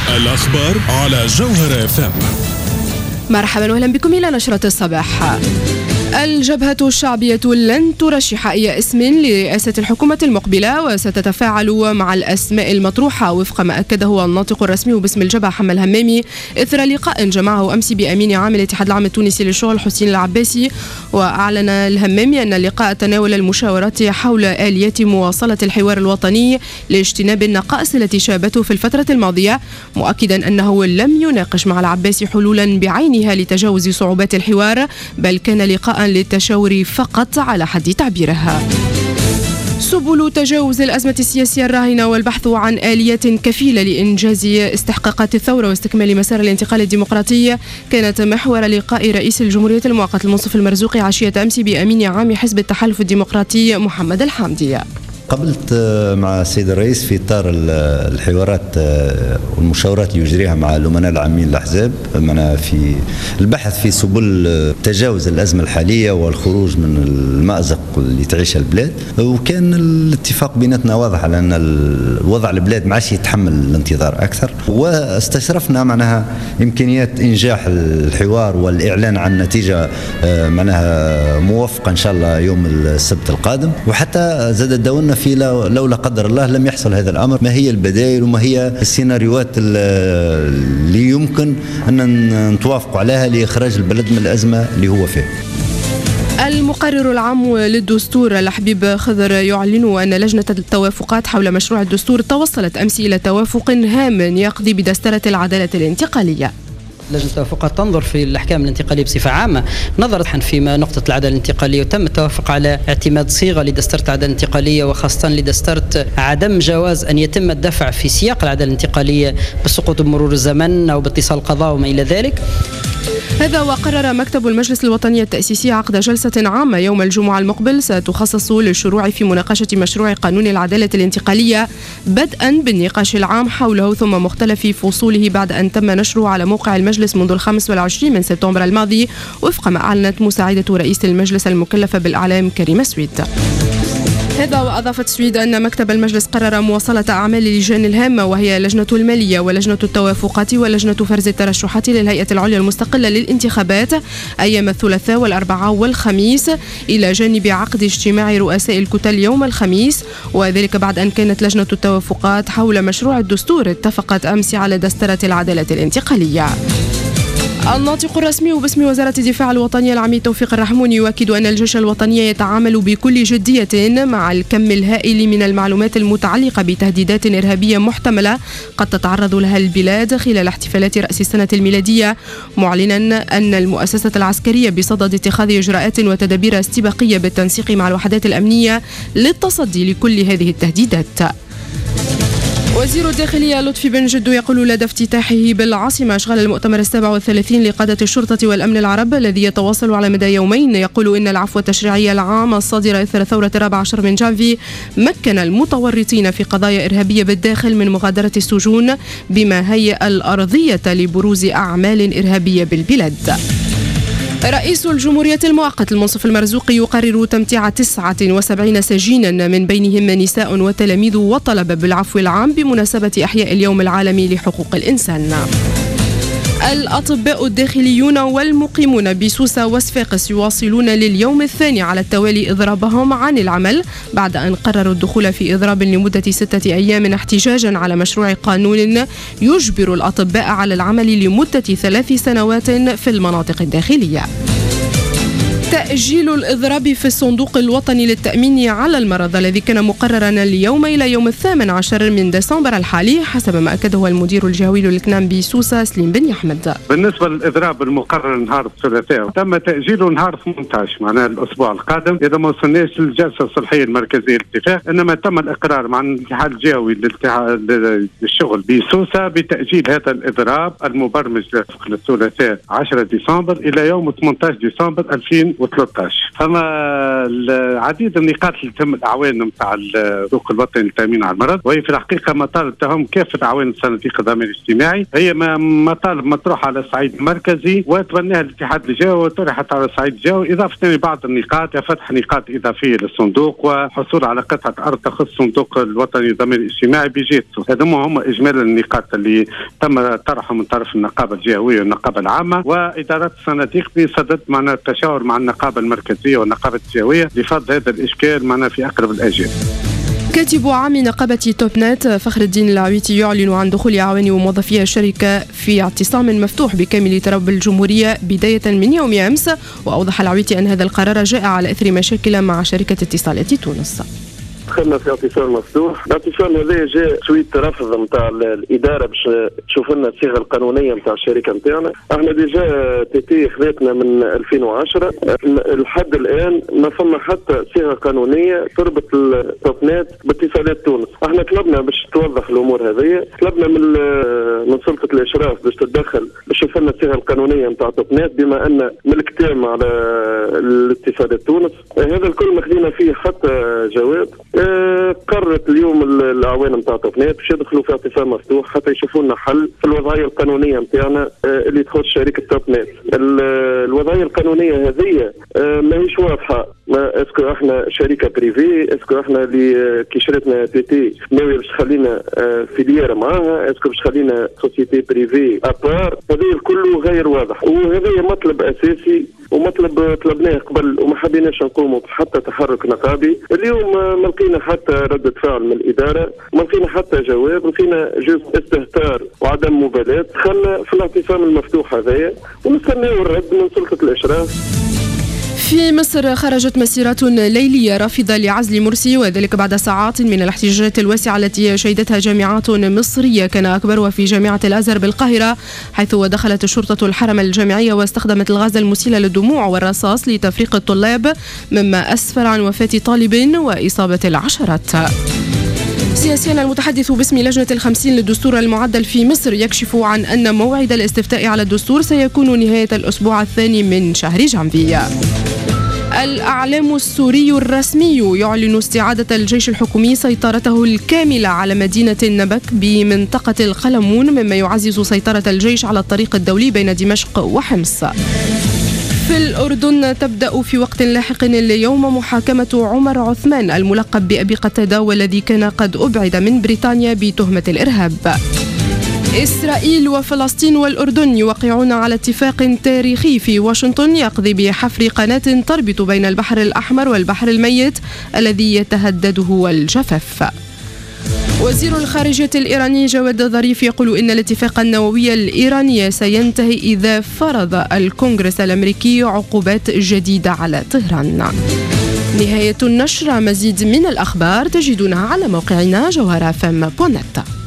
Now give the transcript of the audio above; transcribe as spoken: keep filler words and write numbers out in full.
الأخبار على جوهر اف ام. مرحبا واهلا بكم إلى نشرة الصباح. الجبهة الشعبية لن ترشح أي اسم لرئاسة الحكومة المقبلة، وستتفاعل مع الأسماء المطروحة وفق ما أكده الناطق الرسمي باسم الجبهة حمد الهمامي إثر لقاء جمعه أمس بأمين عام الاتحاد العام التونسي للشغل حسين العباسي. وأعلن الهمامي أن اللقاء تناول المشاورات حول آليات مواصلة الحوار الوطني لاجتناب النقائص التي شابته في الفترة الماضية، مؤكدا أنه لم يناقش مع العباسي حلولا بعينها لتجاوز صعوبات الحوار، بل كان لقاء للتشاور فقط على حد تعبيرها. سبل تجاوز الأزمة السياسية الراهنة والبحث عن آليات كفيلة لإنجاز استحقاقات الثورة واستكمال مسار الانتقال الديمقراطي كانت محور لقاء رئيس الجمهورية المؤقت المنصف المرزوقي عشية أمس بأمين عام حزب التحالف الديمقراطي محمد الحامدي. قبلت مع السيد الرئيس في إطار الحوارات والمشاورات اللي يجريها مع الأمناء العامين للأحزاب في البحث في سبل تجاوز الأزمة الحالية والخروج من المأزق اللي تعيشها البلاد، وكان الاتفاق بيناتنا واضح على أن الوضع البلاد ما عادش يتحمل الانتظار أكثر، واستشرفنا معناها إمكانيات إنجاح الحوار والإعلان عن نتيجة معناها موفقة إن شاء الله يوم السبت القادم. وحتى زاد دولنا في لو لا قدر الله لم يحصل هذا الأمر، ما هي البدائل وما هي السيناريوهات اللي يمكن أن نتوافق عليها لإخراج البلد من الأزمة اللي هو فيها. المقرر العام للدستور الحبيب خضر يعلن أن لجنة التوافقات حول مشروع الدستور توصلت أمس إلى توافق هام يقضي بدسترة العدالة الانتقالية. لجنة التوافقات تنظر في الأحكام الانتقالية بصفة عامة، نظرت فيما نقطة العدالة الانتقالية، وتم التوافق على اعتماد صيغة لدسترة العدالة الانتقالية، وخاصة لدسترة عدم جواز أن يتم الدفع في سياق العدالة الانتقالية بالسقوط بمرور الزمن أو باتصال القضاء وما إلى ذلك. هذا وقرر مكتب المجلس الوطني التأسيسي عقد جلسة عامة يوم الجمعة المقبل ستخصص للشروع في مناقشة مشروع قانون العدالة الانتقالية، بدءا بالنقاش العام حوله ثم مختلف فصوله بعد أن تم نشره على موقع المجلس منذ الخامس والعشرين من سبتمبر الماضي، وفق ما أعلنت مساعدة رئيس المجلس المكلفة بالإعلام كريمة سويد. هذا وأضافت سويد أن مكتب المجلس قرر مواصلة أعمال اللجان الهامة، وهي لجنة المالية ولجنة التوافقات ولجنة فرز الترشحات للهيئة العليا المستقلة للانتخابات أيام الثلاثاء والأربعاء والخميس، إلى جانب عقد اجتماع رؤساء الكتل يوم الخميس، وذلك بعد أن كانت لجنة التوافقات حول مشروع الدستور اتفقت أمس على دسترة العدالة الانتقالية. الناطق الرسمي باسم وزارة الدفاع الوطنية العميد توفيق الرحموني يؤكد أن الجيش الوطني يتعامل بكل جدية مع الكم الهائل من المعلومات المتعلقة بتهديدات إرهابية محتملة قد تتعرض لها البلاد خلال احتفالات رأس السنة الميلادية، معلنا أن المؤسسة العسكرية بصدد اتخاذ إجراءات وتدابير استباقية بالتنسيق مع الوحدات الأمنية للتصدي لكل هذه التهديدات. وزير الداخلية لطفي بن جدو يقول لدى افتتاحه بالعاصمة أشغال المؤتمر السابع والثلاثين لقادة الشرطة والأمن العرب الذي يتواصل على مدى يومين، يقول إن العفو التشريعي العام الصادر إثر ثورة الرابع عشر من جانفي مكن المتورطين في قضايا إرهابية بالداخل من مغادرة السجون، بما هيأ الأرضية لبروز أعمال إرهابية بالبلاد. رئيس الجمهورية المؤقت المنصف المرزوقي يقرر تمتيع تسعة وسبعين سجينا من بينهم نساء وتلاميذ وطلب بالعفو العام بمناسبة إحياء اليوم العالمي لحقوق الإنسان. الأطباء الداخليون والمقيمون بسوسة وصفاقس يواصلون لليوم الثاني على التوالي إضرابهم عن العمل بعد أن قرروا الدخول في إضراب لمدة ستة أيام احتجاجا على مشروع قانون يجبر الأطباء على العمل لمدة ثلاث سنوات في المناطق الداخلية. تأجيل الإضراب في الصندوق الوطني للتأمين على المرض الذي كان مقررا اليوم إلى يوم الثامن عشر من ديسمبر الحالي، حسب ما أكده المدير الجهوي للكنام بسوسة سليم بن يحمد. بالنسبة للإضراب المقرر نهار الثلاثاء تم تأجيله نهار ثمانية عشر، معناه الأسبوع القادم إذا ما وصلناش للجلسة الصلحية المركزية للاتفاق، إنما تم الإقرار مع الاتحاد الجهوي للشغل بسوسة بتأجيل هذا الإضراب المبرمج للثلاثاء عشرة ديسمبر إلى يوم ثمانية عشر ديسمبر ألفين وثلاثة عشر. فما العديد النقاط اللي تم الأعوان نتاع الصندوق الوطني للتأمين على المرض، وهي في الحقيقة مطالب تهم كافة أعوان الصناديق الضمان الاجتماعي. هي مطالب مطروحة على الصعيد المركزي وتبناها الاتحاد الجوي وطرحت على الصعيد الجوي، إضافة لبعض النقاط كفتح نقاط إضافية للصندوق وحصول على قطعة أرض تخص الصندوق الوطني للضمان الاجتماعي بجهته. هذوما هم إجمال النقاط اللي تم طرحها من طرف النقابة الجهوية والنقابة العامة وإدارات الصناديق بصدد معنا التشاور مع النقابة المركزية والنقابة الجهوية لفض هذا الإشكال معنا في أقرب الأجال. كاتب عام نقابة توب نت فخر الدين العويتي يعلن عن دخول أعوان وموظفي الشركة في اعتصام مفتوح بكامل تراب الجمهورية بداية من يوم أمس. وأوضح العويتي أن هذا القرار جاء على إثر مشاكل مع شركة اتصالات تونس. دخلنا في اعتصام مفتوح. الاعتصام هذا جاء شويه رفض نتاع الاداره باش تشوف لنا الصيغه القانونيه نتاع الشركه نتاعنا. احنا ديجا تي تي خذتنا من ألفين وعشرة لحد الان ما فما حتى صيغه قانونيه تربط التوبنات باتصالات تونس. احنا طلبنا باش توضح الامور هذه، طلبنا من من سلطه الاشراف باش تتدخل باش تشوف لنا الصيغه القانونيه نتاع التوبنات بما ان ملك تام على الاتصالات تونس. هذا الكل ما خدينا فيه حتى جواب. قررت اليوم الاعوان نتاع توبنات باش يدخلوا في اعتصام مفتوح حتى يشوفوا لنا حل في الوضعيه القانونيه نتاعنا اللي تخص شركه توبنات. الوضعيه القانونيه هذه ماهيش واضحه. ما اسكو احنا شركه بريفي، اسكو احنا اللي كي شريتنا تي تي ناويه باش تخلينا فيليير معاها، اسكو باش تخلينا سوسيتي بريفي ابار. هذا كله غير واضح وهذا مطلب اساسي ومطلب طلبناه قبل وما حبيناش نقوموا حتى تحرك نقابي. اليوم ما لقينا حتى ردة فعل من الإدارة، ما لقينا حتى جواب، لقينا جزء استهتار وعدم مبالاة. دخلنا في الاعتصام المفتوح هذايا ونستناو الرد من سلطة الإشراف. في مصر خرجت مسيرات ليلية رافضة لعزل مرسي، وذلك بعد ساعات من الاحتجاجات الواسعة التي شهدتها جامعات مصرية كان أكبرها في جامعة الأزهر بالقاهرة، حيث دخلت الشرطة الحرم الجامعية واستخدمت الغاز المسيل للدموع والرصاص لتفريق الطلاب، مما أسفر عن وفاة طالب وإصابة العشرات. سياسيا المتحدث باسم لجنة الخمسين للدستور المعدل في مصر يكشف عن أن موعد الاستفتاء على الدستور سيكون نهاية الأسبوع الثاني من شهر جانفي. الأعلام السوري الرسمي يعلن استعادة الجيش الحكومي سيطرته الكاملة على مدينة النبك بمنطقة القلمون، مما يعزز سيطرة الجيش على الطريق الدولي بين دمشق وحمص. في الأردن تبدأ في وقت لاحق اليوم محاكمة عمر عثمان الملقب بأبي قتادة والذي كان قد أبعد من بريطانيا بتهمة الإرهاب. إسرائيل وفلسطين والأردن يوقعون على اتفاق تاريخي في واشنطن يقضي بحفر قناة تربط بين البحر الأحمر والبحر الميت الذي يتهدده الجفاف. وزير الخارجية الإيراني جواد ظريف يقول إن الاتفاق النووي الإيراني سينتهي إذا فرض الكونغرس الأمريكي عقوبات جديدة على طهران. نهاية النشر. مزيد من الأخبار تجدونها على موقعنا جوهرة إف إم دوت نت.